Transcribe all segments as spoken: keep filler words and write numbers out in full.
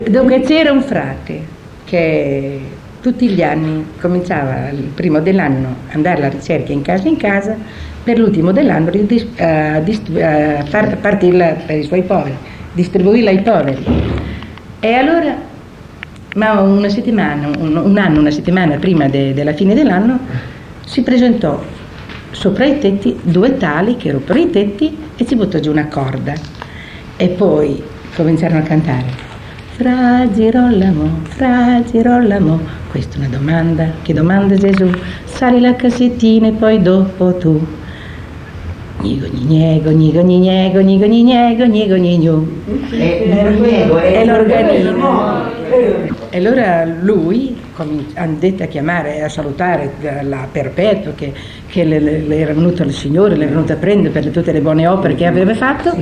Dunque c'era un frate che tutti gli anni cominciava il primo dell'anno ad andare alla ricerca in casa in casa per l'ultimo dell'anno a uh, dist- uh, far partirla per i suoi poveri, distribuirla ai poveri. E allora, ma una settimana, un, un anno, una settimana prima de- della fine dell'anno, si presentò sopra i tetti due tali che rompero i tetti e ci buttò giù una corda. E poi cominciarono a cantare. Fra Girolamo, fra Girolamo, questa è una domanda, che domanda Gesù, sali la cassettina e poi dopo tu. Nigo niego, nigo niego, nigo niego, nigo niego. È l'organino. E allora lui andette a chiamare e a salutare la Perpetua che, che le, le era venuto il Signore, le era venuto a prendere per tutte le buone opere che aveva fatto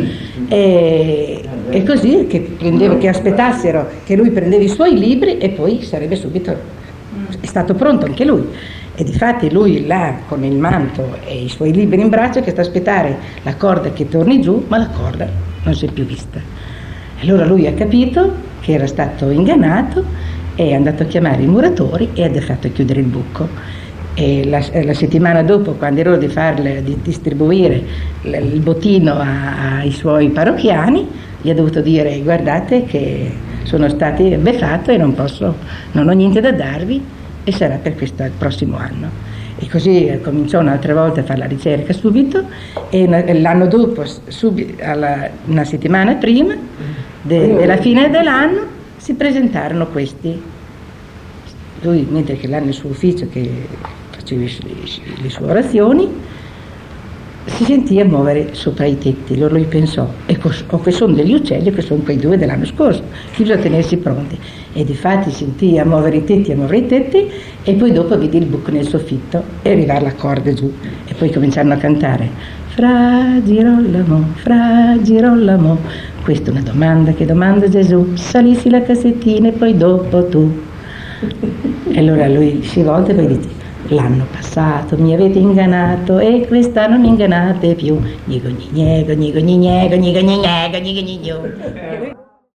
e, e così che, prendeva, che aspettassero che lui prendeva i suoi libri e poi sarebbe subito è stato pronto anche lui. E difatti lui là con il manto e i suoi libri in braccio che sta a aspettare la corda che torni giù, ma la corda non si è più vista. Allora lui ha capito che era stato ingannato, è andato a chiamare i muratori e ha fatto chiudere il buco. E la, la settimana dopo, quando ero di farle, di distribuire l, il bottino a, ai suoi parrocchiani, gli ha dovuto dire: guardate che sono stati beffatto e non posso, non ho niente da darvi e sarà per questo il prossimo anno. E così cominciò un'altra volta a fare la ricerca subito e l'anno dopo, subito, alla, una settimana prima de, della fine dell'anno, si presentarono questi. Lui, mentre che là nel suo ufficio che faceva le sue orazioni, si sentiva muovere sopra i tetti. Allora lui pensò, ecco, che sono degli uccelli, che sono quei due dell'anno scorso, bisogna tenersi pronti. E difatti sentì a muovere i tetti, a muovere i tetti, e poi dopo vide il buco nel soffitto e arrivare la corda giù. E poi cominciarono a cantare: Fra Girolamo, Fra Girolamo, questa è una domanda, che domanda Gesù, salissi la cassettina e poi dopo tu. E allora lui si volta e poi dice: l'anno passato mi avete ingannato e quest'anno mi ingannate più. Nigo niego, nigo niego, nigo niego, niego niego.